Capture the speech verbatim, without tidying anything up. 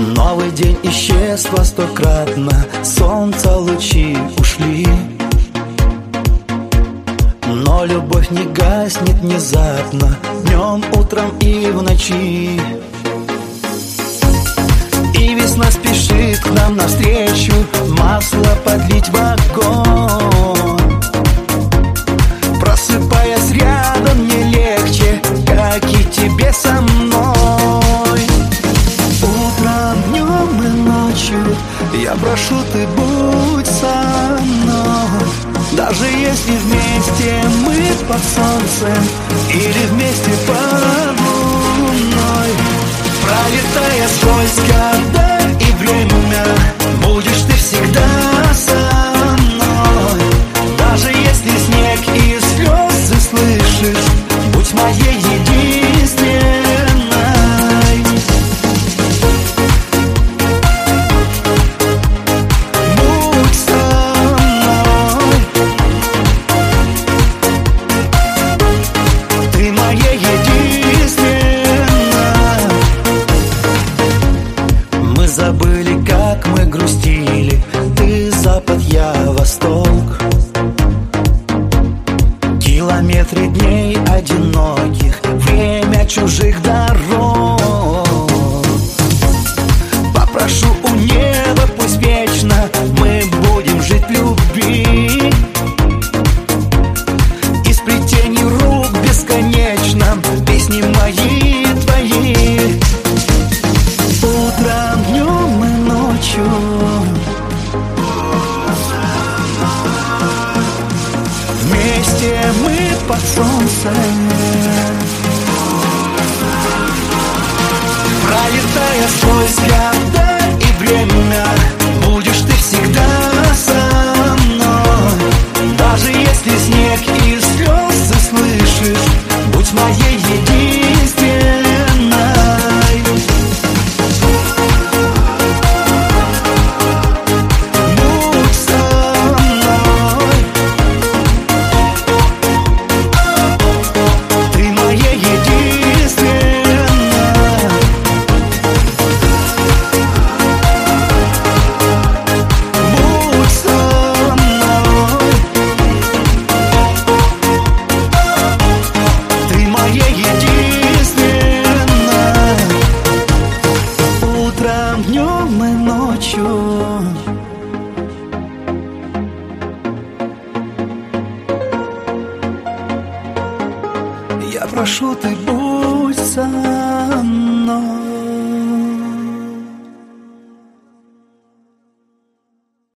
Новый день исчез во стократно, солнца лучи ушли, но любовь не гаснет внезапно, днем, утром и в ночи. И весна спешит к нам навстречу, масло подлить в огонь. Просыпаясь рядом, мне легче, как и тебе со мной. Утром, днем и ночью я прошу, ты будь со мной. Даже если вместе мы под солнцем или вместе под луной, пролетая сквозь года и время, будешь ты всегда со мной. Даже если снег и слезы слышишь, будь моей единственной. Будь со мной, ты моя единственная. Мы забыли, как мы грустили, ты запад, я восток. Километры дней одиноких, время чужих дорог. Попрошу у неба, пусть вечно мы будем жить в любви. Из плетений рук бесконечно песни мои, твои. Утром, днем и ночью вместе мы под солнцем, пролетая сквозь года и время, будешь ты всегда со мной. Даже если снег и слезы слышишь, будь моей единственной. Будь со мной, ты моя единственная. Будь со мной, ты моя единственная. Утром, днем и ночью я прошу, ты будь со